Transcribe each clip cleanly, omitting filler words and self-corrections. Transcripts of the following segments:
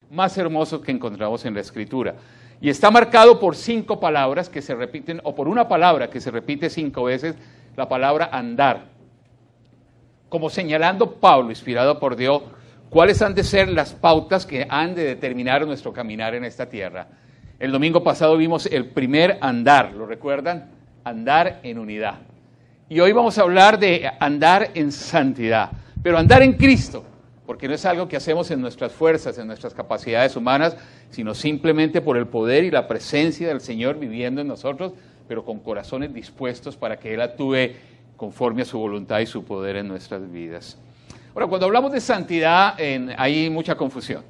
más hermosos que encontramos en la Escritura. Y está marcado por 5 palabras que se repiten, o por una palabra que se repite 5 veces, la palabra andar. Como señalando Pablo, inspirado por Dios, cuáles han de ser las pautas que han de determinar nuestro caminar en esta tierra. El domingo pasado vimos el primer andar, ¿lo recuerdan? Andar en unidad. Y hoy vamos a hablar de andar en santidad, pero andar en Cristo, porque no es algo que hacemos en nuestras fuerzas, en nuestras capacidades humanas, sino simplemente por el poder y la presencia del Señor viviendo en nosotros, pero con corazones dispuestos para que Él actúe conforme a su voluntad y su poder en nuestras vidas. Ahora, cuando hablamos de santidad, hay mucha confusión.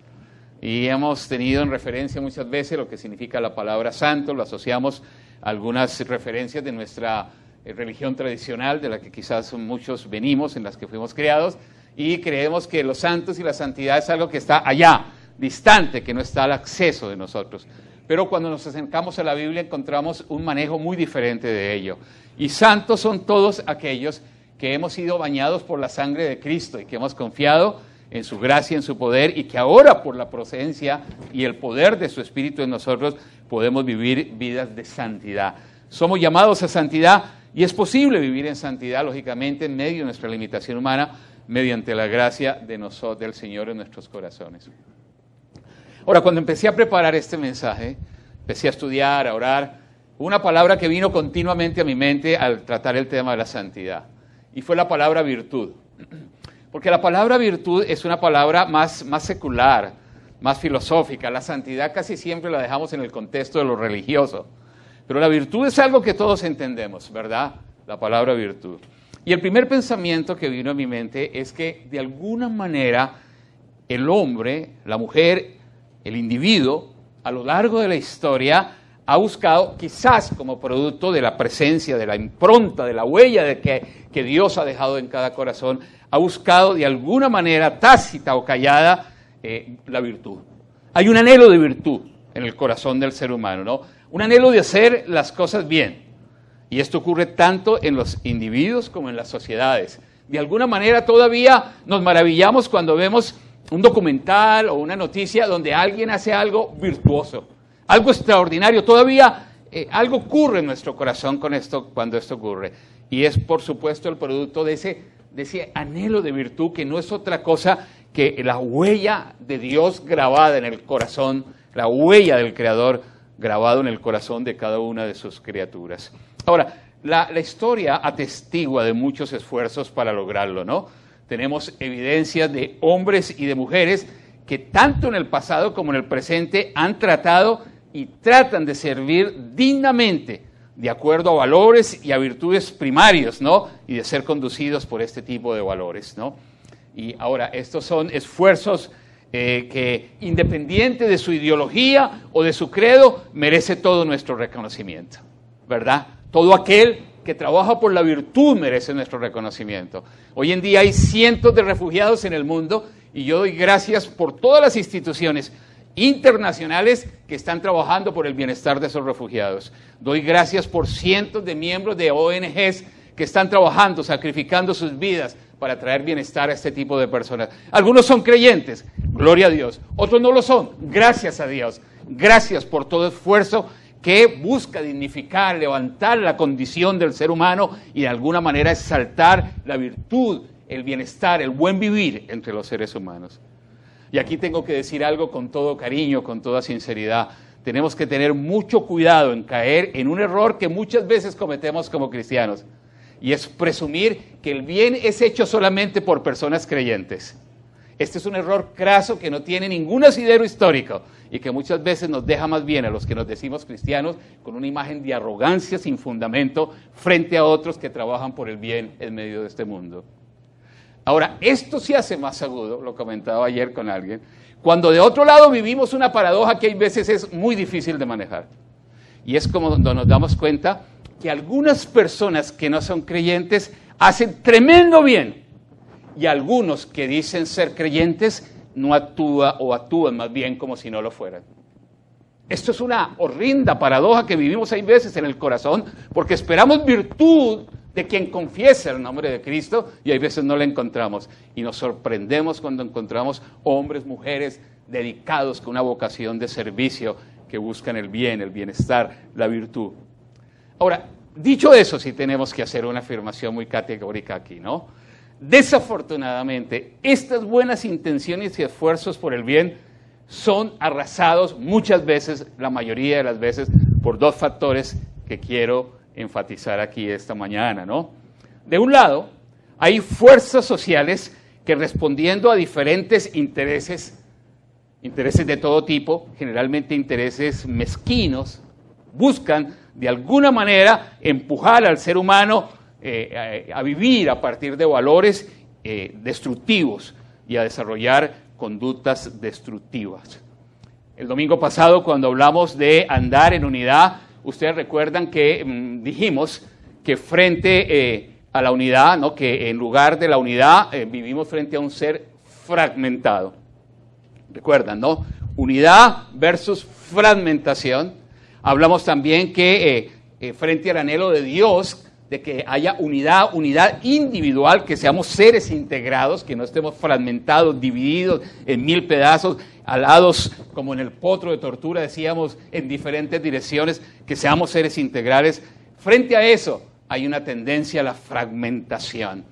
Y hemos tenido en referencia muchas veces lo que significa la palabra santo, lo asociamos a algunas referencias de nuestra religión tradicional, de la que quizás muchos venimos, en las que fuimos criados, y creemos que los santos y la santidad es algo que está allá, distante, que no está al acceso de nosotros. Pero cuando nos acercamos a la Biblia encontramos un manejo muy diferente de ello. Y santos son todos aquellos que hemos sido bañados por la sangre de Cristo y que hemos confiado en su gracia, en su poder, y que ahora por la presencia y el poder de su Espíritu en nosotros podemos vivir vidas de santidad. Somos llamados a santidad y es posible vivir en santidad, lógicamente, en medio de nuestra limitación humana, mediante la gracia del Señor en nuestros corazones. Ahora, cuando empecé a preparar este mensaje, empecé a estudiar, a orar, una palabra que vino continuamente a mi mente al tratar el tema de la santidad, y fue la palabra virtud. Porque la palabra virtud es una palabra más secular, más filosófica. La santidad casi siempre la dejamos en el contexto de lo religioso. Pero la virtud es algo que todos entendemos, ¿verdad? La palabra virtud. Y el primer pensamiento que vino a mi mente es que de alguna manera el hombre, la mujer, el individuo, a lo largo de la historia ha buscado, quizás como producto de la presencia, de la impronta, de la huella de que Dios ha dejado en cada corazón, ha buscado de alguna manera tácita o callada la virtud. Hay un anhelo de virtud en el corazón del ser humano, ¿no? Un anhelo de hacer las cosas bien. Y esto ocurre tanto en los individuos como en las sociedades. De alguna manera todavía nos maravillamos cuando vemos un documental o una noticia donde alguien hace algo virtuoso, algo extraordinario. Todavía algo ocurre en nuestro corazón con esto, cuando esto ocurre. Y es, por supuesto, el producto de ese anhelo de virtud, que no es otra cosa que la huella de Dios grabada en el corazón, la huella del Creador grabado en el corazón de cada una de sus criaturas. Ahora, la historia atestigua de muchos esfuerzos para lograrlo, ¿no? Tenemos evidencias de hombres y de mujeres que tanto en el pasado como en el presente han tratado y tratan de servir dignamente, de acuerdo a valores y a virtudes primarios, ¿no? Y de ser conducidos por este tipo de valores, ¿no? Y ahora, estos son esfuerzos que, independiente de su ideología o de su credo, merece todo nuestro reconocimiento, ¿verdad? Todo aquel que trabaja por la virtud merece nuestro reconocimiento. Hoy en día hay cientos de refugiados en el mundo y yo doy gracias por todas las instituciones internacionales que están trabajando por el bienestar de esos refugiados. Doy gracias por cientos de miembros de ONGs que están trabajando, sacrificando sus vidas para traer bienestar a este tipo de personas. Algunos son creyentes, gloria a Dios. Otros no lo son, gracias a Dios. Gracias por todo esfuerzo que busca dignificar, levantar la condición del ser humano y de alguna manera exaltar la virtud, el bienestar, el buen vivir entre los seres humanos. Y aquí tengo que decir algo con todo cariño, con toda sinceridad. Tenemos que tener mucho cuidado en caer en un error que muchas veces cometemos como cristianos, y es presumir que el bien es hecho solamente por personas creyentes. Este es un error craso que no tiene ningún asidero histórico y que muchas veces nos deja más bien a los que nos decimos cristianos con una imagen de arrogancia sin fundamento frente a otros que trabajan por el bien en medio de este mundo. Ahora, esto se hace más agudo, lo comentaba ayer con alguien, cuando de otro lado vivimos una paradoja que hay veces es muy difícil de manejar. Y es como cuando nos damos cuenta que algunas personas que no son creyentes hacen tremendo bien y algunos que dicen ser creyentes no actúan o actúan más bien como si no lo fueran. Esto es una horrenda paradoja que vivimos hay veces en el corazón porque esperamos virtud de quien confiesa el nombre de Cristo, y hay veces no la encontramos. Y nos sorprendemos cuando encontramos hombres, mujeres dedicados con una vocación de servicio que buscan el bien, el bienestar, la virtud. Ahora, dicho eso, sí tenemos que hacer una afirmación muy categórica aquí, ¿no? Desafortunadamente, estas buenas intenciones y esfuerzos por el bien son arrasados muchas veces, la mayoría de las veces, por dos factores que quiero enfatizar aquí esta mañana, ¿no? De un lado, hay fuerzas sociales que respondiendo a diferentes intereses de todo tipo, generalmente intereses mezquinos, buscan de alguna manera empujar al ser humano a vivir a partir de valores destructivos y a desarrollar conductas destructivas. El domingo pasado, cuando hablamos de andar en unidad, ustedes recuerdan que dijimos que frente a la unidad, ¿no?, que en lugar de la unidad vivimos frente a un ser fragmentado. Recuerdan, ¿no? Unidad versus fragmentación. Hablamos también que frente al anhelo de Dios, de que haya unidad individual, que seamos seres integrados, que no estemos fragmentados, divididos en 1000 pedazos, alados como en el potro de tortura, decíamos, en diferentes direcciones, que seamos seres integrales. Frente a eso hay una tendencia a la fragmentación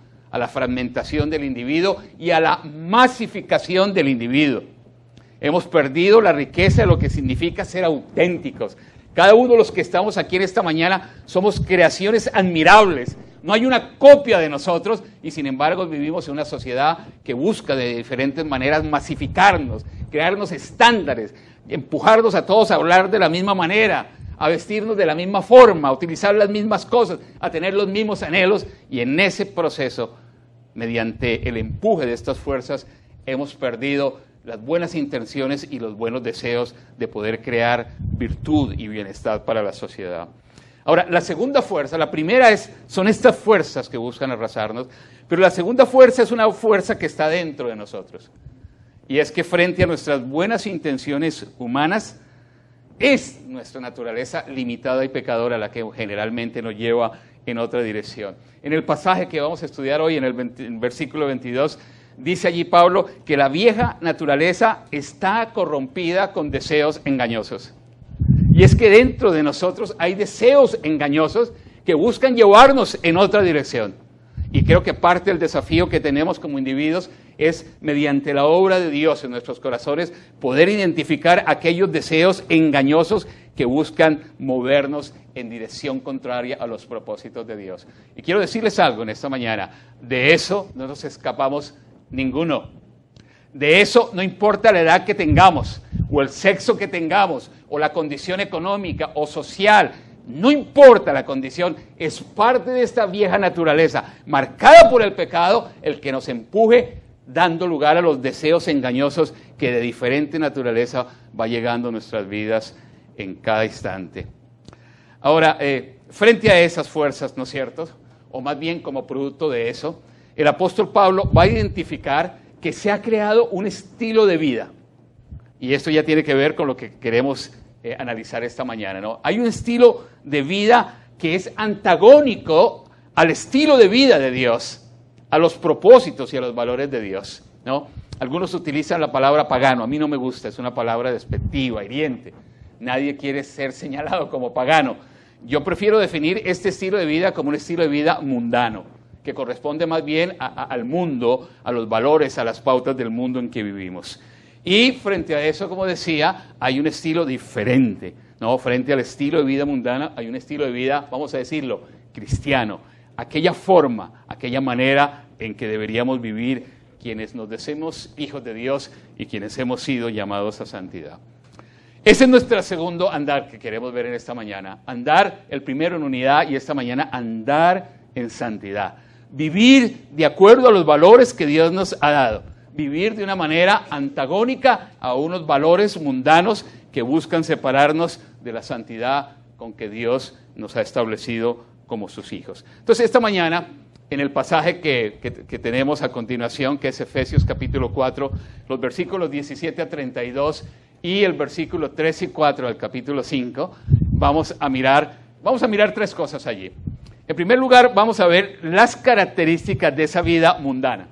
del individuo y a la masificación del individuo. Hemos perdido la riqueza de lo que significa ser auténticos. Cada uno de los que estamos aquí en esta mañana somos creaciones admirables. No hay una copia de nosotros y sin embargo vivimos en una sociedad que busca de diferentes maneras masificarnos, crearnos estándares, empujarnos a todos a hablar de la misma manera, a vestirnos de la misma forma, a utilizar las mismas cosas, a tener los mismos anhelos, y en ese proceso, mediante el empuje de estas fuerzas, hemos perdido las buenas intenciones y los buenos deseos de poder crear virtud y bienestar para la sociedad. Ahora, la segunda fuerza, la primera son estas fuerzas que buscan arrasarnos, pero la segunda fuerza es una fuerza que está dentro de nosotros. Y es que frente a nuestras buenas intenciones humanas, es nuestra naturaleza limitada y pecadora la que generalmente nos lleva en otra dirección. En el pasaje que vamos a estudiar hoy, en el versículo 22, dice allí Pablo que la vieja naturaleza está corrompida con deseos engañosos. Y es que dentro de nosotros hay deseos engañosos que buscan llevarnos en otra dirección. Y creo que parte del desafío que tenemos como individuos es, mediante la obra de Dios en nuestros corazones, poder identificar aquellos deseos engañosos que buscan movernos en dirección contraria a los propósitos de Dios. Y quiero decirles algo en esta mañana, de eso no nos escapamos ninguno. De eso no importa la edad que tengamos, o el sexo que tengamos, o la condición económica o social, no importa la condición, es parte de esta vieja naturaleza, marcada por el pecado, el que nos empuje, dando lugar a los deseos engañosos que de diferente naturaleza va llegando a nuestras vidas en cada instante. Ahora, frente a esas fuerzas, ¿no es cierto?, o más bien como producto de eso, el apóstol Pablo va a identificar que se ha creado un estilo de vida. Y esto ya tiene que ver con lo que queremos analizar esta mañana, ¿no? Hay un estilo de vida que es antagónico al estilo de vida de Dios, a los propósitos y a los valores de Dios, ¿no? Algunos utilizan la palabra pagano, a mí no me gusta, es una palabra despectiva, hiriente. Nadie quiere ser señalado como pagano. Yo prefiero definir este estilo de vida como un estilo de vida mundano, que corresponde más bien al mundo, a los valores, a las pautas del mundo en que vivimos. Y frente a eso, como decía, hay un estilo diferente, ¿no? Frente al estilo de vida mundana hay un estilo de vida, vamos a decirlo, cristiano. Aquella forma, aquella manera en que deberíamos vivir quienes nos decimos hijos de Dios y quienes hemos sido llamados a santidad. Ese es nuestro segundo andar que queremos ver en esta mañana. Andar, el primero en unidad, y esta mañana andar en santidad. Vivir de acuerdo a los valores que Dios nos ha dado. Vivir de una manera antagónica a unos valores mundanos que buscan separarnos de la santidad con que Dios nos ha establecido como sus hijos. Entonces, esta mañana, en el pasaje que tenemos a continuación, que es Efesios capítulo 4, los versículos 17 a 32 y el versículo 3 y 4 del capítulo 5, vamos a mirar tres cosas allí. En primer lugar, vamos a ver las características de esa vida mundana.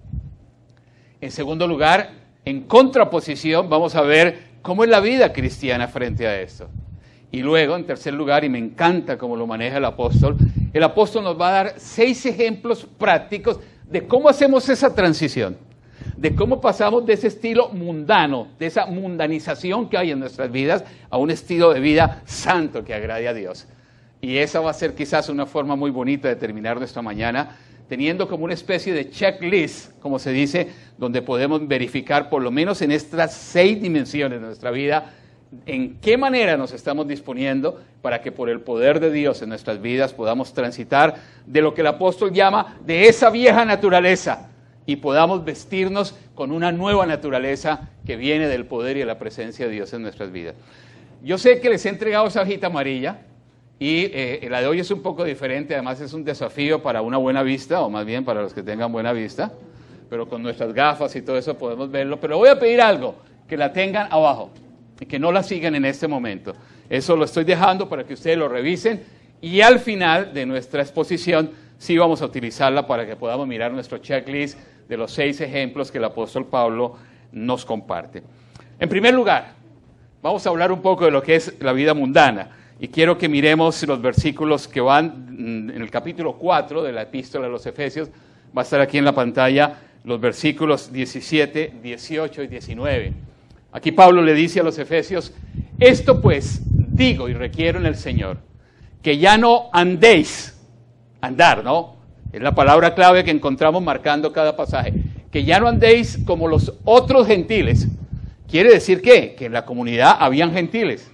En segundo lugar, en contraposición, vamos a ver cómo es la vida cristiana frente a esto. Y luego, en tercer lugar, y me encanta cómo lo maneja el apóstol nos va a dar 6 ejemplos prácticos de cómo hacemos esa transición, de cómo pasamos de ese estilo mundano, de esa mundanización que hay en nuestras vidas, a un estilo de vida santo que agrade a Dios. Y esa va a ser quizás una forma muy bonita de terminar nuestra mañana, teniendo como una especie de checklist, como se dice, donde podemos verificar por lo menos en estas 6 dimensiones de nuestra vida, en qué manera nos estamos disponiendo para que por el poder de Dios en nuestras vidas podamos transitar de lo que el apóstol llama de esa vieja naturaleza y podamos vestirnos con una nueva naturaleza que viene del poder y de la presencia de Dios en nuestras vidas. Yo sé que les he entregado esa hojita amarilla y la de hoy es un poco diferente, además es un desafío para una buena vista, o más bien para los que tengan buena vista, pero con nuestras gafas y todo eso podemos verlo, pero voy a pedir algo, que la tengan abajo y que no la sigan en este momento. Eso lo estoy dejando para que ustedes lo revisen y al final de nuestra exposición sí vamos a utilizarla para que podamos mirar nuestro checklist de los 6 ejemplos que el apóstol Pablo nos comparte. En primer lugar, vamos a hablar un poco de lo que es la vida mundana y quiero que miremos los versículos que van en el capítulo 4 de la epístola a los Efesios. Va a estar aquí en la pantalla los versículos 17, 18 y 19. Aquí Pablo le dice a los Efesios, esto pues digo y requiero en el Señor, que ya no andéis, andar, ¿no? Es la palabra clave que encontramos marcando cada pasaje, que ya no andéis como los otros gentiles. ¿Quiere decir qué? Que en la comunidad habían gentiles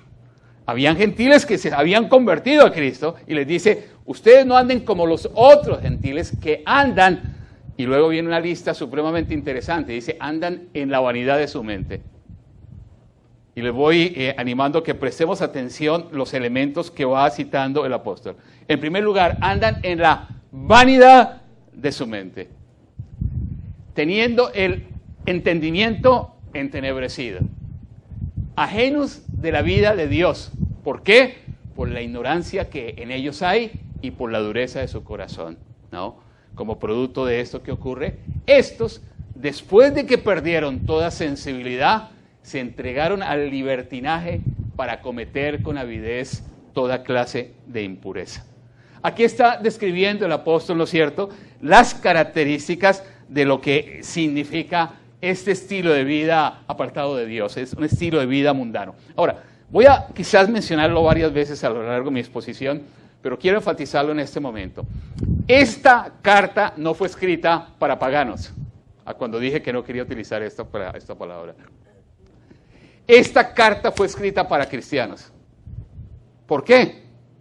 que se habían convertido a Cristo y les dice, ustedes no anden como los otros gentiles que andan, y luego viene una lista supremamente interesante, dice, andan en la vanidad de su mente. Y les voy animando a que prestemos atención los elementos que va citando el apóstol. En primer lugar, andan en la vanidad de su mente, teniendo el entendimiento entenebrecido, ajenos de la vida de Dios. ¿Por qué? Por la ignorancia que en ellos hay y por la dureza de su corazón, ¿no? Como producto de esto que ocurre, estos, después de que perdieron toda sensibilidad, se entregaron al libertinaje para cometer con avidez toda clase de impureza. Aquí está describiendo el apóstol, ¿no es cierto?, las características de lo que significa este estilo de vida apartado de Dios, es un estilo de vida mundano. Ahora, voy a quizás mencionarlo varias veces a lo largo de mi exposición, pero quiero enfatizarlo en este momento. Esta carta no fue escrita para paganos, cuando dije que no quería utilizar esta palabra. Esta carta fue escrita para cristianos. ¿Por qué?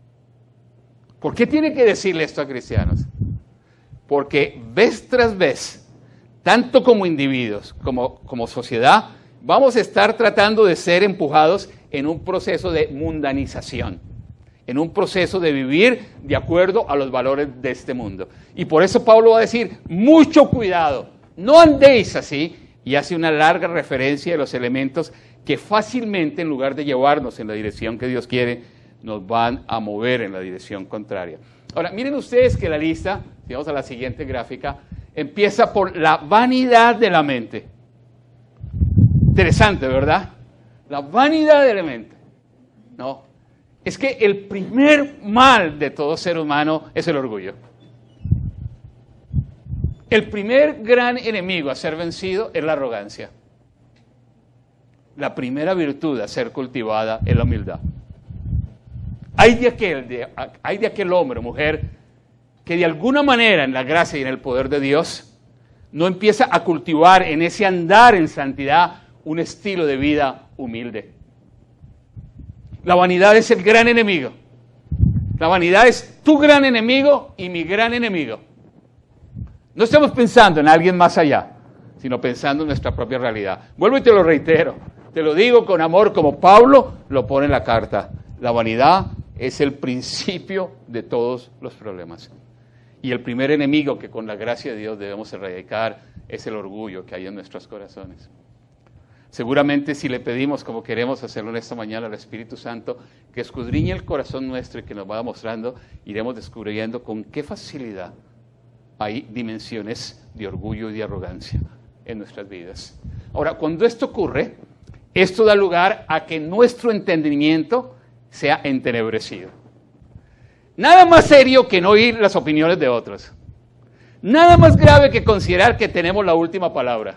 ¿Por qué tiene que decirle esto a cristianos? Porque vez tras vez, tanto como individuos como sociedad, vamos a estar tratando de ser empujados en un proceso de mundanización, en un proceso de vivir de acuerdo a los valores de este mundo. Y por eso Pablo va a decir, mucho cuidado, no andéis así, y hace una larga referencia de los elementos que fácilmente, en lugar de llevarnos en la dirección que Dios quiere, nos van a mover en la dirección contraria. Ahora, miren ustedes que la lista, si vamos a la siguiente gráfica, empieza por la vanidad de la mente. Interesante, ¿verdad? La vanidad de la mente. No, es que el primer mal de todo ser humano es el orgullo. El primer gran enemigo a ser vencido es la arrogancia. La primera virtud a ser cultivada es la humildad. Hay de aquel hombre o mujer que de alguna manera en la gracia y en el poder de Dios no empieza a cultivar en ese andar en santidad un estilo de vida humilde. La vanidad es el gran enemigo. La vanidad es tu gran enemigo y mi gran enemigo. No estamos pensando en alguien más allá, sino pensando en nuestra propia realidad. Vuelvo y te lo reitero. Te lo digo con amor como Pablo lo pone en la carta. La vanidad es el principio de todos los problemas. Y el primer enemigo que con la gracia de Dios debemos erradicar es el orgullo que hay en nuestros corazones. Seguramente si le pedimos, como queremos hacerlo en esta mañana, al Espíritu Santo, que escudriñe el corazón nuestro y que nos vaya mostrando, iremos descubriendo con qué facilidad hay dimensiones de orgullo y de arrogancia en nuestras vidas. Ahora, cuando esto ocurre, esto da lugar a que nuestro entendimiento sea entenebrecido. Nada más serio que no oír las opiniones de otros. Nada más grave que considerar que tenemos la última palabra.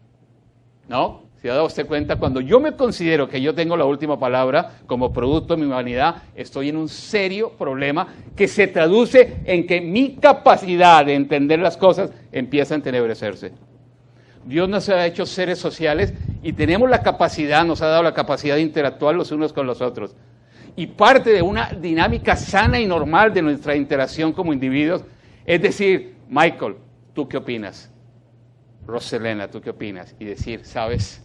¿No? ¿Se ha dado usted cuenta? Cuando yo me considero que yo tengo la última palabra como producto de mi humanidad, estoy en un serio problema que se traduce en que mi capacidad de entender las cosas empieza a entenebrecerse. Dios nos ha hecho seres sociales y tenemos la capacidad, nos ha dado la capacidad de interactuar los unos con los otros. Y parte de una dinámica sana y normal de nuestra interacción como individuos es decir, Michael, ¿tú qué opinas? Roselena, ¿tú qué opinas? Y decir, ¿sabes?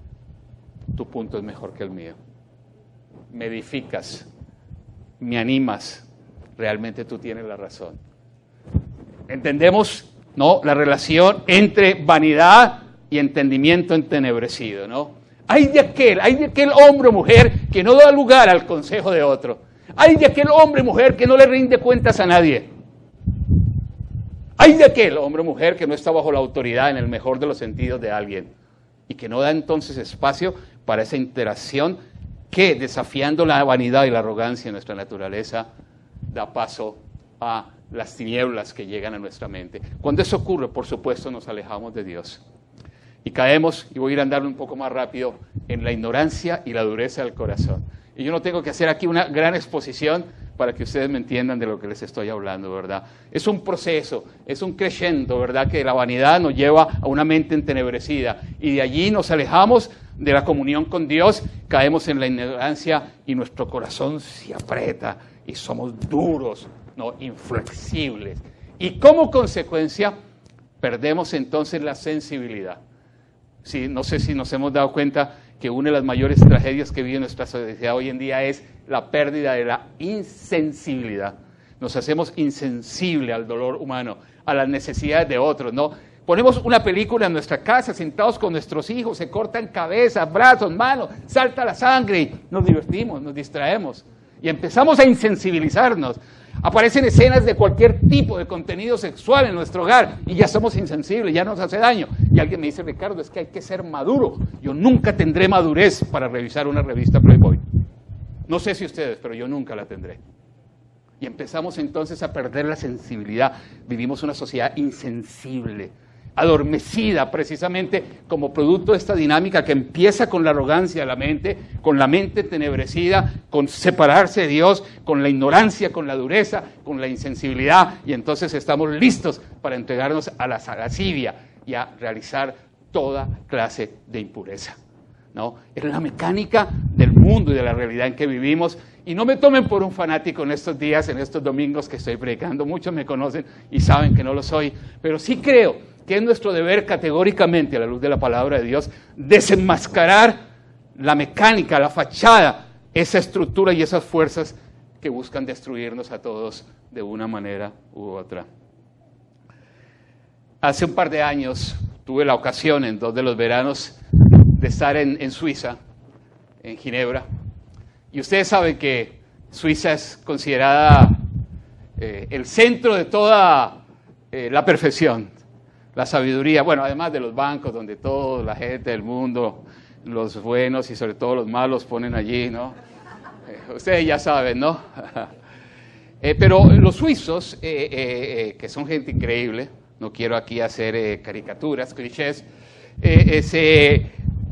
Tu punto es mejor que el mío. Me edificas, me animas, realmente tú tienes la razón. ¿Entendemos, no, la relación entre vanidad y entendimiento entenebrecido, no? Hay de aquel hombre o mujer que no da lugar al consejo de otro. Hay de aquel hombre o mujer que no le rinde cuentas a nadie. Hay de aquel hombre o mujer que no está bajo la autoridad en el mejor de los sentidos de alguien y que no da entonces espacio para esa interacción que, desafiando la vanidad y la arrogancia de nuestra naturaleza, da paso a las tinieblas que llegan a nuestra mente. Cuando eso ocurre, por supuesto, nos alejamos de Dios y caemos, y voy a ir andando un poco más rápido, en la ignorancia y la dureza del corazón. Y yo no tengo que hacer aquí una gran exposición para que ustedes me entiendan de lo que les estoy hablando, ¿verdad? Es un proceso, es un crescendo, ¿verdad? Que la vanidad nos lleva a una mente entenebrecida y de allí nos alejamos de la comunión con Dios, caemos en la ignorancia y nuestro corazón se aprieta y somos duros, ¿no? Inflexibles. Y como consecuencia perdemos entonces la sensibilidad. Sí, no sé si nos hemos dado cuenta que una de las mayores tragedias que vive nuestra sociedad hoy en día es la pérdida de la insensibilidad. Nos hacemos insensibles al dolor humano, a las necesidades de otros, ¿no? Ponemos una película en nuestra casa, sentados con nuestros hijos, se cortan cabezas, brazos, manos, salta la sangre y nos divertimos, nos distraemos y empezamos a insensibilizarnos. Aparecen escenas de cualquier tipo de contenido sexual en nuestro hogar y ya somos insensibles, ya nos hace daño. Y alguien me dice, Ricardo, es que hay que ser maduro. Yo nunca tendré madurez para revisar una revista Playboy. No sé si ustedes, pero yo nunca la tendré. Y empezamos entonces a perder la sensibilidad. Vivimos una sociedad insensible, adormecida precisamente como producto de esta dinámica que empieza con la arrogancia de la mente, con la mente entenebrecida, con separarse de Dios, con la ignorancia, con la dureza, con la insensibilidad, y entonces estamos listos para entregarnos a la lascivia y a realizar toda clase de impureza, ¿no? Es la mecánica del mundo y de la realidad en que vivimos. Y no me tomen por un fanático en estos días, en estos domingos que estoy predicando. Muchos me conocen y saben que no lo soy, pero sí creo que es nuestro deber categóricamente, a la luz de la palabra de Dios, desenmascarar la mecánica, la fachada, esa estructura y esas fuerzas que buscan destruirnos a todos de una manera u otra. Hace un par de años tuve la ocasión en 2 de los veranos de estar en Suiza, en Ginebra, y ustedes saben que Suiza es considerada el centro de toda la perfección. La sabiduría, bueno, además de los bancos donde toda la gente del mundo, los buenos y sobre todo los malos ponen allí, ¿no? Ustedes ya saben, ¿no? Pero los suizos, que son gente increíble, no quiero aquí hacer caricaturas, clichés, ¿qué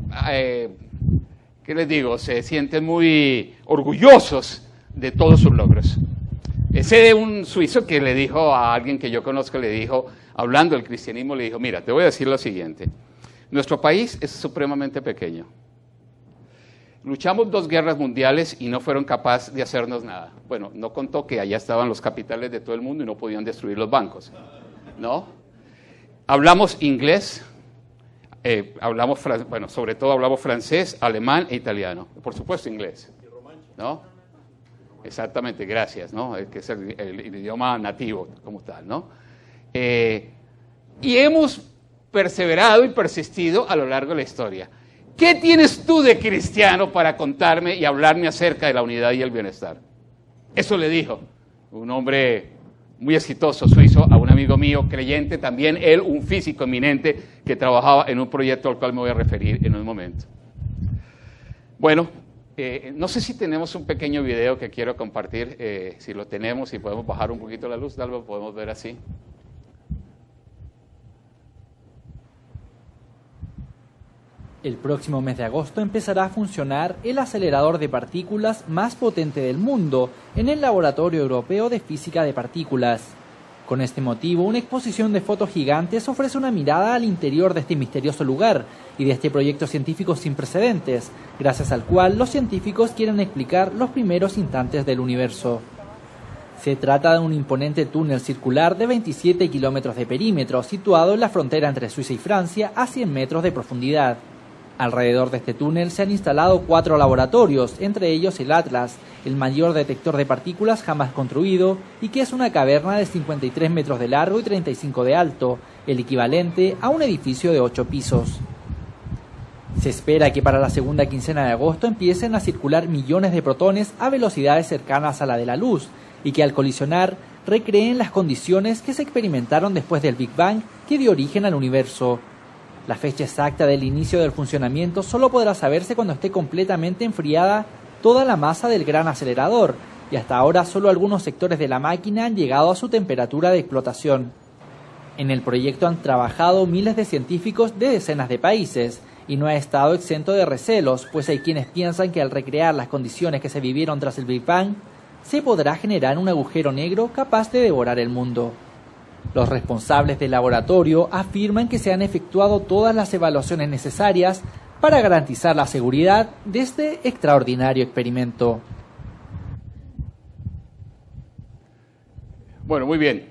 les digo? Se sienten muy orgullosos de todos sus logros. Sé de un suizo que le dijo a alguien que yo conozco, le dijo, hablando del cristianismo, le dijo, mira, te voy a decir lo siguiente, nuestro país es supremamente pequeño. Luchamos 2 guerras mundiales y no fueron capaces de hacernos nada. Bueno, no contó que allá estaban los capitales de todo el mundo y no podían destruir los bancos, ¿no? Hablamos inglés, bueno, sobre todo hablamos francés, alemán e italiano. Por supuesto inglés, ¿no? Exactamente, gracias, ¿no? Que es el idioma nativo como tal, ¿no? Y hemos perseverado y persistido a lo largo de la historia. ¿qué tienes tú de cristiano para contarme y hablarme acerca de la unidad y el bienestar? Eso le dijo un hombre muy exitoso suizo a un amigo mío, creyente, también él, un físico eminente que trabajaba en un proyecto al cual me voy a referir en un momento. Bueno, no sé si tenemos un pequeño video que quiero compartir, si lo tenemos, si podemos bajar un poquito la luz, tal vez podemos ver así. El próximo mes de agosto empezará a funcionar el acelerador de partículas más potente del mundo en el Laboratorio Europeo de Física de Partículas. Con este motivo, una exposición de fotos gigantes ofrece una mirada al interior de este misterioso lugar y de este proyecto científico sin precedentes, gracias al cual los científicos quieren explicar los primeros instantes del universo. Se trata de un imponente túnel circular de 27 kilómetros de perímetro, situado en la frontera entre Suiza y Francia a 100 metros de profundidad. Alrededor de este túnel se han instalado 4 laboratorios, entre ellos el Atlas, el mayor detector de partículas jamás construido y que es una caverna de 53 metros de largo y 35 de alto, el equivalente a un edificio de 8 pisos. Se espera que para la segunda quincena de agosto empiecen a circular millones de protones a velocidades cercanas a la de la luz y que al colisionar recreen las condiciones que se experimentaron después del Big Bang que dio origen al universo. La fecha exacta del inicio del funcionamiento solo podrá saberse cuando esté completamente enfriada toda la masa del gran acelerador, y hasta ahora solo algunos sectores de la máquina han llegado a su temperatura de explotación. En el proyecto han trabajado miles de científicos de decenas de países, y no ha estado exento de recelos, pues hay quienes piensan que al recrear las condiciones que se vivieron tras el Big Bang, se podrá generar un agujero negro capaz de devorar el mundo. Los responsables del laboratorio afirman que se han efectuado todas las evaluaciones necesarias para garantizar la seguridad de este extraordinario experimento. Bueno, muy bien.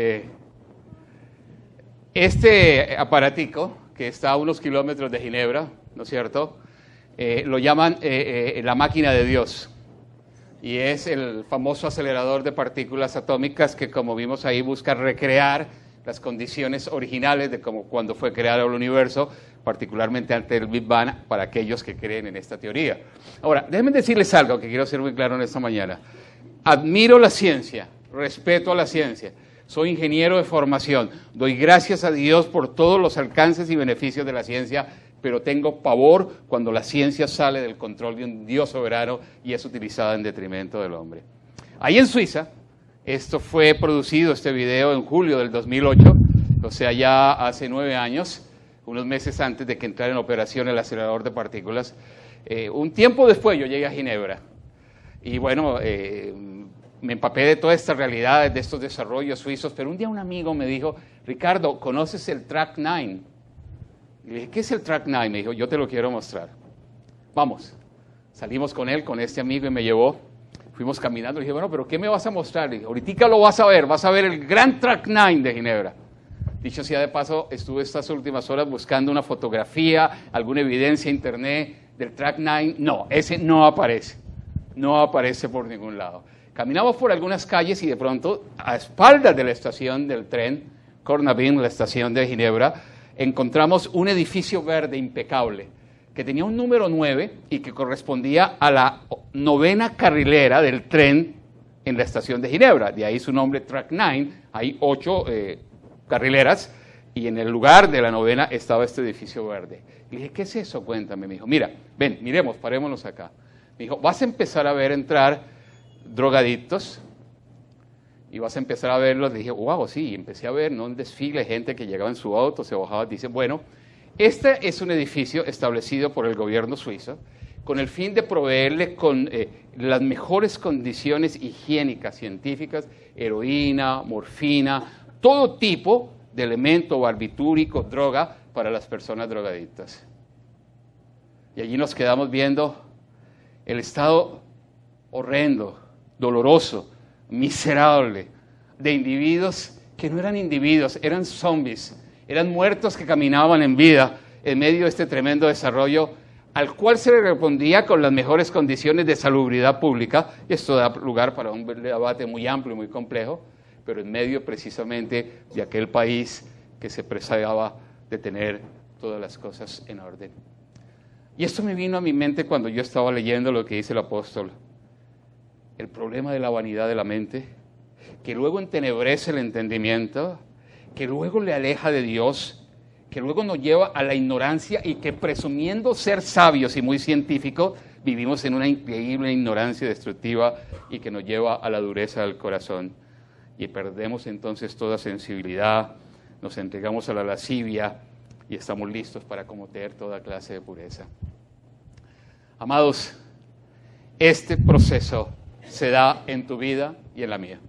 Este aparatico, que está a unos kilómetros de Ginebra, ¿no es cierto?, lo llaman la máquina de Dios. Y es el famoso acelerador de partículas atómicas que, como vimos ahí, busca recrear las condiciones originales de como cuando fue creado el universo, particularmente antes del Big Bang, para aquellos que creen en esta teoría. Ahora, déjenme decirles algo que quiero ser muy claro en esta mañana. Admiro la ciencia, respeto a la ciencia, soy ingeniero de formación, doy gracias a Dios por todos los alcances y beneficios de la ciencia, pero tengo pavor cuando la ciencia sale del control de un Dios soberano y es utilizada en detrimento del hombre. Ahí en Suiza, esto fue producido, este video, en julio del 2008, o sea, ya hace 9 años, unos meses antes de que entrara en operación el acelerador de partículas. Un tiempo después yo llegué a Ginebra y bueno, me empapé de toda esta realidad, de estos desarrollos suizos, pero un día un amigo me dijo, Ricardo, ¿conoces el Track 9? Y le dije, ¿qué es el Track 9? Me dijo, yo te lo quiero mostrar. Vamos. Salimos con él, con este amigo, y me llevó. Fuimos caminando. Le dije, bueno, ¿pero qué me vas a mostrar? Le dije, ahorita lo vas a ver el gran Track 9 de Ginebra. Dicho sea de paso, estuve estas últimas horas buscando una fotografía, alguna evidencia en internet del Track 9. No, ese no aparece. No aparece por ningún lado. Caminamos por algunas calles y de pronto, a espaldas de la estación del tren, Cornavin, la estación de Ginebra, encontramos un edificio verde impecable que tenía un número 9 y que correspondía a la 9ª carrilera del tren en la estación de Ginebra. De ahí su nombre, Track 9. Hay 8 carrileras y en el lugar de la 9ª estaba este edificio verde. Y le dije, ¿qué es eso? Cuéntame. Me dijo, mira, ven, miremos, parémonos acá. Me dijo, vas a empezar a ver entrar drogadictos y vas a empezar a verlos. Le dije, wow, sí, y empecé a ver, ¿no?, un desfile, gente que llegaba en su auto, se bajaba. Dice, bueno, este es un edificio establecido por el gobierno suizo con el fin de proveerle con las mejores condiciones higiénicas, científicas, heroína, morfina, todo tipo de elemento barbitúrico, droga, para las personas drogadictas. Y allí nos quedamos viendo el estado horrendo, doloroso, miserable de individuos que no eran individuos, eran zombies, eran muertos que caminaban en vida en medio de este tremendo desarrollo al cual se le respondía con las mejores condiciones de salubridad pública. Esto da lugar para un debate muy amplio y muy complejo, pero en medio precisamente de aquel país que se presagiaba de tener todas las cosas en orden. Y esto me vino a mi mente cuando yo estaba leyendo lo que dice el apóstol. El problema de la vanidad de la mente, que luego entenebrece el entendimiento, que luego le aleja de Dios, que luego nos lleva a la ignorancia y que presumiendo ser sabios y muy científicos, vivimos en una increíble ignorancia destructiva y que nos lleva a la dureza del corazón. Y perdemos entonces toda sensibilidad, nos entregamos a la lascivia y estamos listos para cometer toda clase de pureza. Amados, este proceso se da en tu vida y en la mía.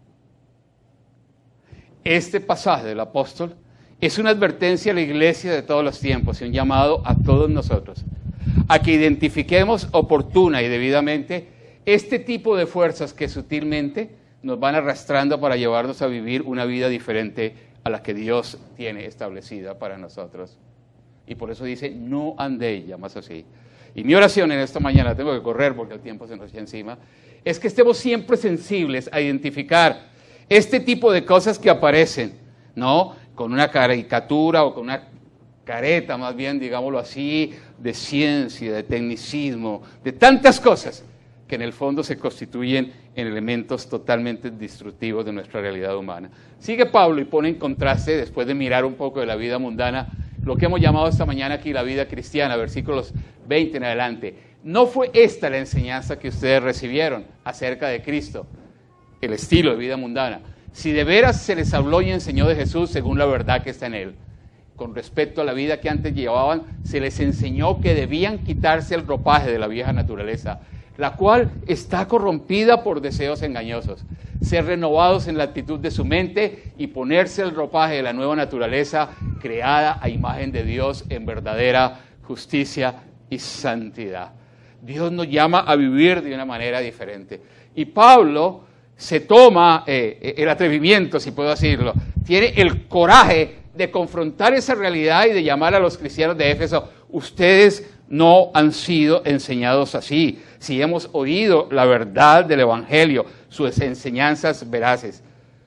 Este pasaje del apóstol es una advertencia a la iglesia de todos los tiempos y un llamado a todos nosotros a que identifiquemos oportuna y debidamente este tipo de fuerzas que sutilmente nos van arrastrando para llevarnos a vivir una vida diferente a la que Dios tiene establecida para nosotros. Y por eso dice, no andéis, ya más así. Y mi oración en esta mañana, tengo que correr porque el tiempo se nos echa encima, es que estemos siempre sensibles a identificar este tipo de cosas que aparecen, ¿no? Con una caricatura o con una careta, más bien, digámoslo así, de ciencia, de tecnicismo, de tantas cosas que en el fondo se constituyen en elementos totalmente destructivos de nuestra realidad humana. Sigue Pablo y pone en contraste, después de mirar un poco de la vida mundana, lo que hemos llamado esta mañana aquí la vida cristiana, versículos 20 en adelante. No fue esta la enseñanza que ustedes recibieron acerca de Cristo, el estilo de vida mundana. Si de veras se les habló y enseñó de Jesús según la verdad que está en él. Con respecto a la vida que antes llevaban, se les enseñó que debían quitarse el ropaje de la vieja naturaleza, la cual está corrompida por deseos engañosos, ser renovados en la actitud de su mente y ponerse el ropaje de la nueva naturaleza creada a imagen de Dios en verdadera justicia y santidad. Dios nos llama a vivir de una manera diferente. Y Pablo se toma el atrevimiento, si puedo decirlo, tiene el coraje de confrontar esa realidad y de llamar a los cristianos de Éfeso, ustedes no han sido enseñados así, si hemos oído la verdad del Evangelio, sus enseñanzas veraces.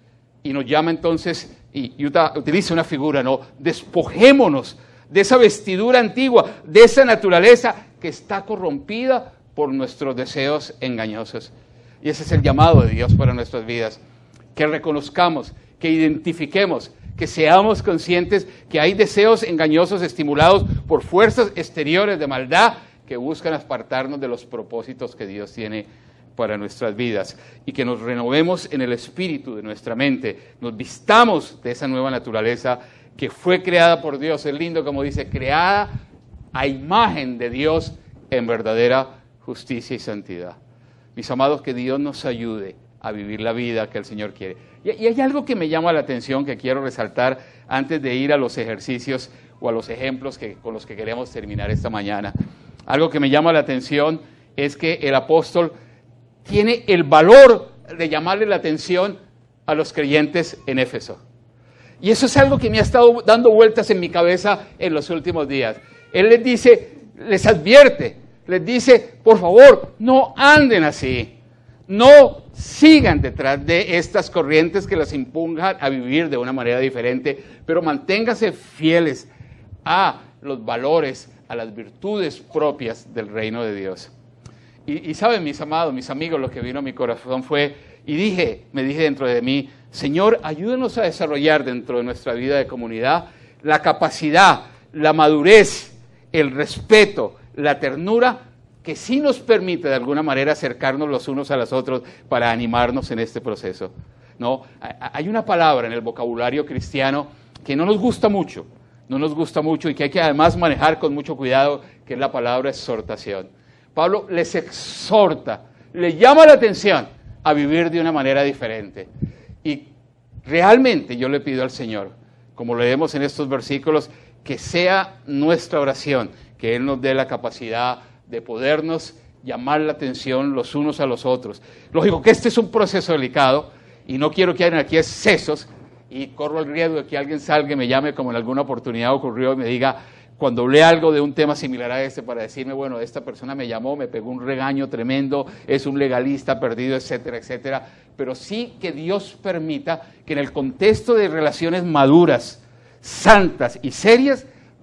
Y nos llama entonces, y utiliza una figura, ¿no? Despojémonos de esa vestidura antigua, de esa naturaleza que está corrompida por nuestros deseos engañosos. Y ese es el llamado de Dios para nuestras vidas, que reconozcamos, que identifiquemos, que seamos conscientes que hay deseos engañosos estimulados por fuerzas exteriores de maldad que buscan apartarnos de los propósitos que Dios tiene para nuestras vidas y que nos renovemos en el espíritu de nuestra mente, nos vistamos de esa nueva naturaleza que fue creada por Dios. Es lindo como dice, creada a imagen de Dios en verdadera justicia y santidad. Mis amados, que Dios nos ayude a vivir la vida que el Señor quiere. Y hay algo que me llama la atención que quiero resaltar antes de ir a los ejercicios o a los ejemplos con los que queremos terminar esta mañana. Algo que me llama la atención es que el apóstol tiene el valor de llamarle la atención a los creyentes en Éfeso. Y eso es algo que me ha estado dando vueltas en mi cabeza en los últimos días. Él les dice, les advierte, les dice, por favor, no anden así. No sigan detrás de estas corrientes que los impungan a vivir de una manera diferente, pero manténganse fieles a los valores, a las virtudes propias del reino de Dios. Y saben, mis amados, mis amigos, lo que vino a mi corazón fue, me dije dentro de mí, Señor, ayúdanos a desarrollar dentro de nuestra vida de comunidad la capacidad, la madurez, el respeto, la ternura, que sí nos permite de alguna manera acercarnos los unos a los otros para animarnos en este proceso, ¿no? Hay una palabra en el vocabulario cristiano que no nos gusta mucho y que hay que además manejar con mucho cuidado, que es la palabra exhortación. Pablo les exhorta, les llama la atención a vivir de una manera diferente. Y realmente yo le pido al Señor, como leemos en estos versículos, que sea nuestra oración, que Él nos dé la capacidad de podernos llamar la atención los unos a los otros. Lógico que este es un proceso delicado y no quiero que hayan aquí excesos y corro el riesgo de que alguien salga y me llame, como en alguna oportunidad ocurrió, y me diga, cuando hablé algo de un tema similar a este, para decirme, bueno, esta persona me llamó, me pegó un regaño tremendo, es un legalista perdido, etcétera, etcétera. Pero sí que Dios permita que en el contexto de relaciones maduras, santas y serias,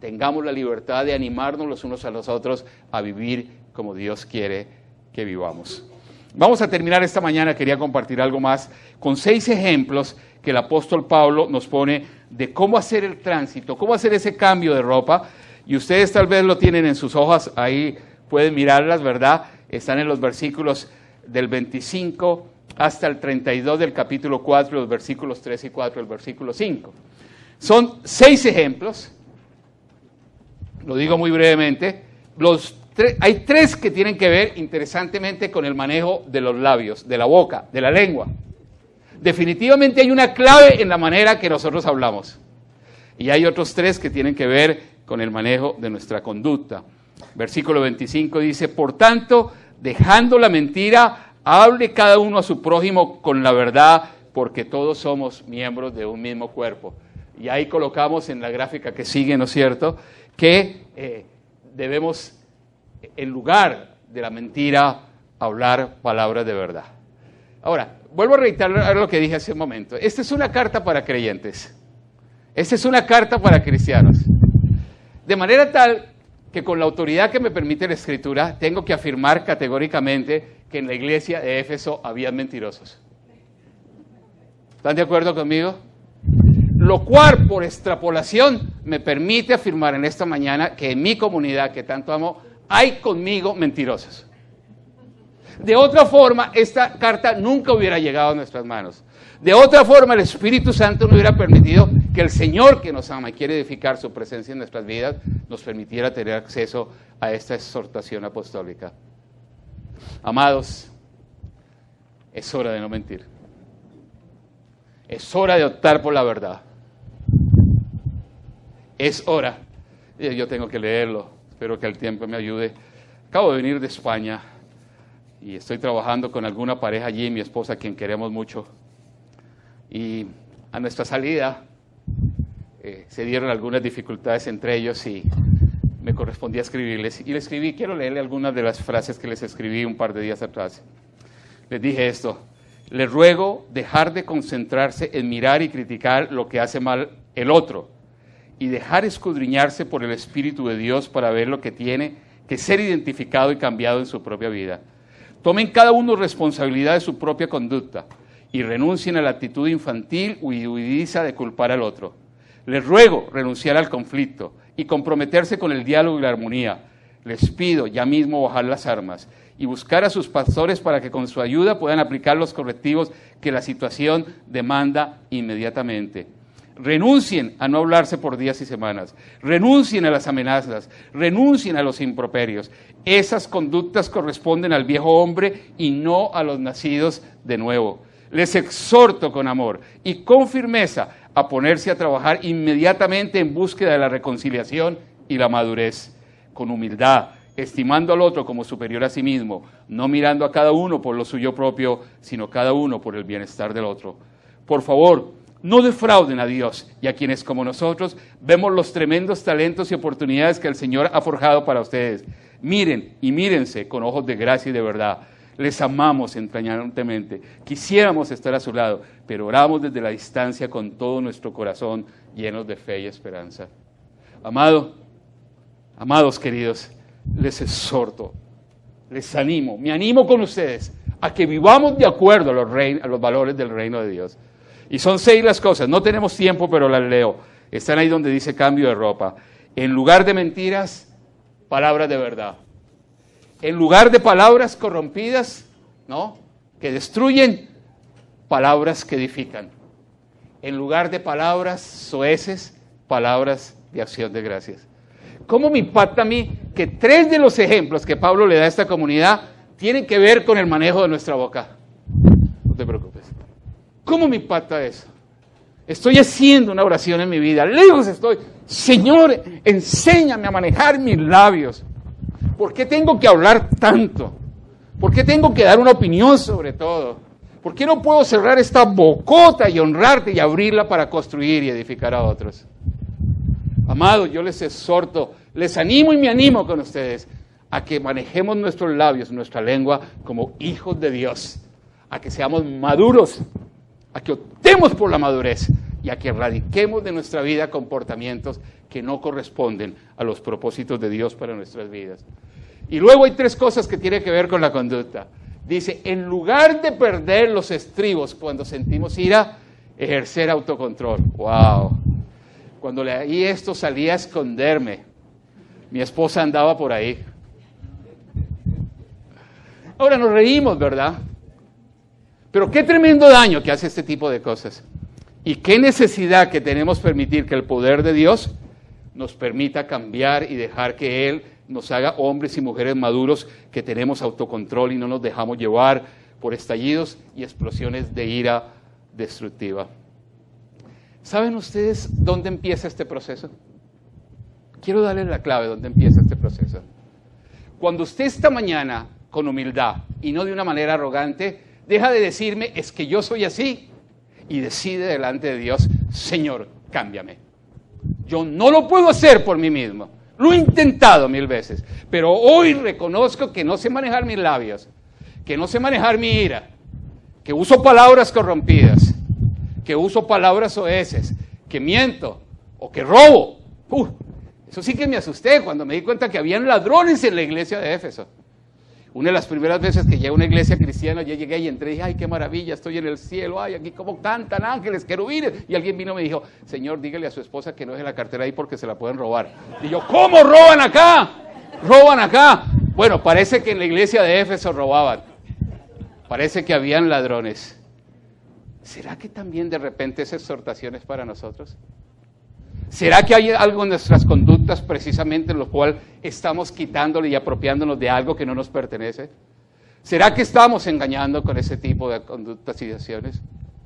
tengamos la libertad de animarnos los unos a los otros a vivir como Dios quiere que vivamos. Vamos a terminar esta mañana, quería compartir algo más, con 6 ejemplos que el apóstol Pablo nos pone de cómo hacer el tránsito, cómo hacer ese cambio de ropa, y ustedes tal vez lo tienen en sus hojas, ahí pueden mirarlas, ¿verdad? Están en los versículos del 25 hasta el 32 del capítulo 4, los versículos 3 y 4 del versículo 5. Son 6 ejemplos, lo digo muy brevemente. Hay 3 que tienen que ver interesantemente con el manejo de los labios, de la boca, de la lengua. Definitivamente hay una clave en la manera que nosotros hablamos. Y hay otros 3 que tienen que ver con el manejo de nuestra conducta. Versículo 25 dice, por tanto, dejando la mentira, hable cada uno a su prójimo con la verdad, porque todos somos miembros de un mismo cuerpo. Y ahí colocamos en la gráfica que sigue, ¿no es cierto?, que debemos, en lugar de la mentira, hablar palabras de verdad. Ahora, vuelvo a reiterar lo que dije hace un momento. Esta es una carta para creyentes. Esta es una carta para cristianos. De manera tal que con la autoridad que me permite la Escritura, tengo que afirmar categóricamente que en la iglesia de Éfeso había mentirosos. ¿Están de acuerdo conmigo? Lo cual, por extrapolación, me permite afirmar en esta mañana que en mi comunidad, que tanto amo, hay conmigo mentirosos. De otra forma, esta carta nunca hubiera llegado a nuestras manos. De otra forma, el Espíritu Santo no hubiera permitido que el Señor, que nos ama y quiere edificar su presencia en nuestras vidas, nos permitiera tener acceso a esta exhortación apostólica. Amados, es hora de no mentir. Es hora de optar por la verdad. Es hora. Yo tengo que leerlo. Espero que el tiempo me ayude. Acabo de venir de España y estoy trabajando con alguna pareja allí, mi esposa, a quien queremos mucho. Y a nuestra salida se dieron algunas dificultades entre ellos y me correspondía escribirles. Y les escribí, quiero leerle algunas de las frases que les escribí un par de días atrás. Les dije esto: les ruego dejar de concentrarse en mirar y criticar lo que hace mal el otro y dejar escudriñarse por el Espíritu de Dios para ver lo que tiene que ser identificado y cambiado en su propia vida. Tomen cada uno responsabilidad de su propia conducta y renuncien a la actitud infantil y huidiza de culpar al otro. Les ruego renunciar al conflicto y comprometerse con el diálogo y la armonía. Les pido ya mismo bajar las armas y buscar a sus pastores para que con su ayuda puedan aplicar los correctivos que la situación demanda inmediatamente. Renuncien a no hablarse por días y semanas. Renuncien a las amenazas. Renuncien a los improperios. Esas conductas corresponden al viejo hombre y no a los nacidos de nuevo. Les exhorto con amor y con firmeza a ponerse a trabajar inmediatamente en búsqueda de la reconciliación y la madurez, con humildad, estimando al otro como superior a sí mismo, no mirando a cada uno por lo suyo propio, sino cada uno por el bienestar del otro. Por favor, no defrauden a Dios y a quienes como nosotros vemos los tremendos talentos y oportunidades que el Señor ha forjado para ustedes. Miren y mírense con ojos de gracia y de verdad. Les amamos entrañablemente, quisiéramos estar a su lado, pero oramos desde la distancia con todo nuestro corazón, llenos de fe y esperanza. Amados queridos, les exhorto, les animo, me animo con ustedes a que vivamos de acuerdo a los valores del reino de Dios. Y son 6 las cosas, no tenemos tiempo, pero las leo. Están ahí donde dice cambio de ropa. En lugar de mentiras, palabras de verdad. En lugar de palabras corrompidas, ¿no?, que destruyen, palabras que edifican. En lugar de palabras soeces, palabras de acción de gracias. ¿Cómo me impacta a mí que 3 de los ejemplos que Pablo le da a esta comunidad tienen que ver con el manejo de nuestra boca? No te preocupes. ¿Cómo me impacta eso? Estoy haciendo una oración en mi vida. Lejos estoy. Señor, enséñame a manejar mis labios. ¿Por qué tengo que hablar tanto? ¿Por qué tengo que dar una opinión sobre todo? ¿Por qué no puedo cerrar esta bocota y honrarte y abrirla para construir y edificar a otros? Amados, yo les exhorto, les animo y me animo con ustedes a que manejemos nuestros labios, nuestra lengua como hijos de Dios, a que seamos maduros, a que optemos por la madurez y a que erradiquemos de nuestra vida comportamientos que no corresponden a los propósitos de Dios para nuestras vidas. Y luego hay 3 cosas que tienen que ver con la conducta. Dice, en lugar de perder los estribos cuando sentimos ira, ejercer autocontrol. ¡Wow! Cuando leí esto salí a esconderme. Mi esposa andaba por ahí. Ahora nos reímos, ¿verdad? Pero qué tremendo daño que hace este tipo de cosas. Y qué necesidad que tenemos permitir que el poder de Dios nos permita cambiar y dejar que Él nos haga hombres y mujeres maduros que tenemos autocontrol y no nos dejamos llevar por estallidos y explosiones de ira destructiva. ¿Saben ustedes dónde empieza este proceso? Quiero darles la clave de dónde empieza este proceso. Cuando usted esta mañana, con humildad y no de una manera arrogante, deja de decirme, es que yo soy así, y decide delante de Dios, Señor, cámbiame. Yo no lo puedo hacer por mí mismo. Lo he intentado 1000 veces, pero hoy reconozco que no sé manejar mis labios, que no sé manejar mi ira, que uso palabras corrompidas, que uso palabras soeces, que miento o que robo. Eso sí que me asusté cuando me di cuenta que habían ladrones en la iglesia de Éfeso. Una de las primeras veces que llegué a una iglesia cristiana, yo llegué y entré y dije, ay, qué maravilla, estoy en el cielo, ay, aquí cómo cantan ángeles, querubines. Y alguien vino y me dijo, Señor, dígale a su esposa que no deje la cartera ahí porque se la pueden robar. Y yo, ¿cómo roban acá? ¿Roban acá? Bueno, parece que en la iglesia de Éfeso robaban. Parece que habían ladrones. ¿Será que también de repente esa exhortación es para nosotros? ¿Será que hay algo en nuestras conductas precisamente en lo cual estamos quitándole y apropiándonos de algo que no nos pertenece? ¿Será que estamos engañando con ese tipo de conductas y de acciones?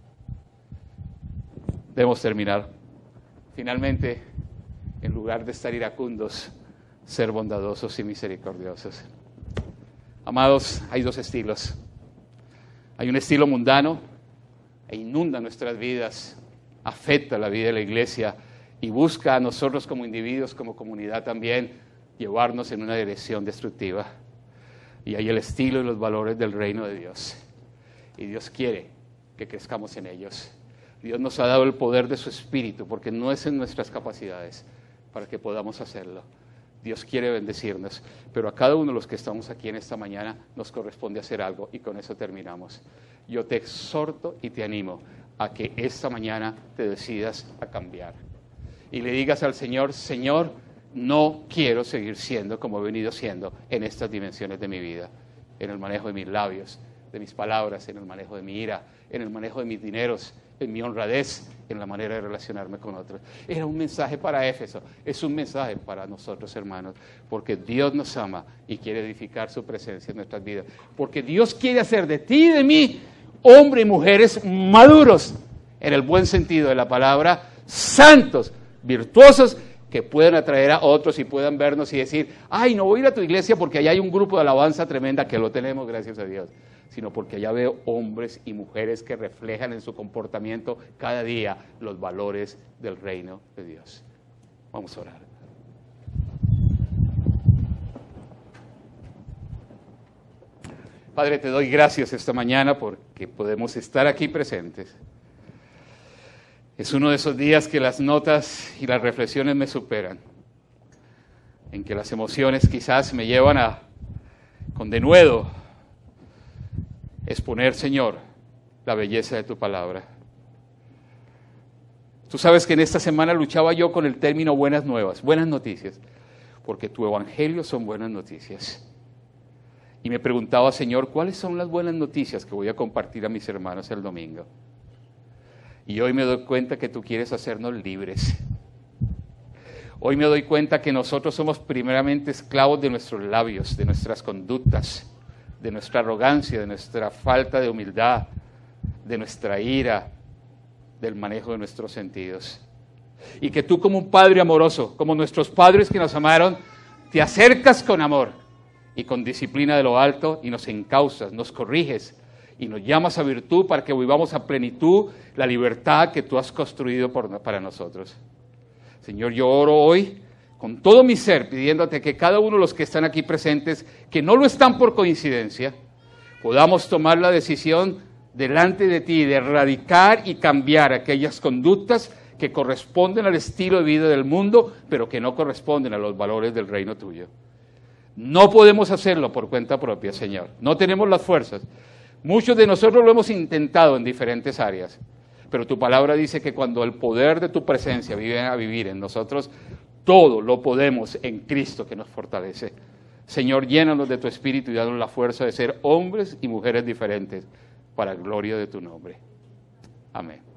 Debemos terminar. Finalmente, en lugar de estar iracundos, ser bondadosos y misericordiosos. Amados, hay 2 estilos. Hay un estilo mundano e inunda nuestras vidas, afecta la vida de la iglesia, y busca a nosotros como individuos, como comunidad también, llevarnos en una dirección destructiva. Y hay el estilo y los valores del reino de Dios. Y Dios quiere que crezcamos en ellos. Dios nos ha dado el poder de su Espíritu, porque no es en nuestras capacidades para que podamos hacerlo. Dios quiere bendecirnos, pero a cada uno de los que estamos aquí en esta mañana nos corresponde hacer algo, y con eso terminamos. Yo te exhorto y te animo a que esta mañana te decidas a cambiar. Y le digas al Señor, Señor, no quiero seguir siendo como he venido siendo en estas dimensiones de mi vida, en el manejo de mis labios, de mis palabras, en el manejo de mi ira, en el manejo de mis dineros, en mi honradez, en la manera de relacionarme con otros. Era un mensaje para Éfeso, es un mensaje para nosotros, hermanos, porque Dios nos ama y quiere edificar su presencia en nuestras vidas, porque Dios quiere hacer de ti y de mí hombres y mujeres maduros, en el buen sentido de la palabra, santos, virtuosos, que puedan atraer a otros y puedan vernos y decir, ay, no voy a ir a tu iglesia porque allá hay un grupo de alabanza tremenda, que lo tenemos, gracias a Dios, sino porque allá veo hombres y mujeres que reflejan en su comportamiento cada día los valores del reino de Dios. Vamos a orar. Padre, te doy gracias esta mañana porque podemos estar aquí presentes. Es uno de esos días que las notas y las reflexiones me superan, en que las emociones quizás me llevan a, con denuedo, exponer, Señor, la belleza de tu palabra. Tú sabes que en esta semana luchaba yo con el término buenas nuevas, buenas noticias, porque tu evangelio son buenas noticias. Y me preguntaba, Señor, ¿cuáles son las buenas noticias que voy a compartir a mis hermanos el domingo? Y hoy me doy cuenta que tú quieres hacernos libres. Hoy me doy cuenta que nosotros somos primeramente esclavos de nuestros labios, de nuestras conductas, de nuestra arrogancia, de nuestra falta de humildad, de nuestra ira, del manejo de nuestros sentidos. Y que tú, como un Padre amoroso, como nuestros padres que nos amaron, te acercas con amor y con disciplina de lo alto y nos encauzas, nos corriges y nos llamas a virtud para que vivamos a plenitud la libertad que tú has construido para nosotros. Señor, yo oro hoy con todo mi ser, pidiéndote que cada uno de los que están aquí presentes, que no lo están por coincidencia, podamos tomar la decisión delante de ti, de erradicar y cambiar aquellas conductas que corresponden al estilo de vida del mundo, pero que no corresponden a los valores del reino tuyo. No podemos hacerlo por cuenta propia, Señor. No tenemos las fuerzas. Muchos de nosotros lo hemos intentado en diferentes áreas, pero tu palabra dice que cuando el poder de tu presencia viene a vivir en nosotros, todo lo podemos en Cristo que nos fortalece. Señor, llénanos de tu Espíritu y danos la fuerza de ser hombres y mujeres diferentes para la gloria de tu nombre. Amén.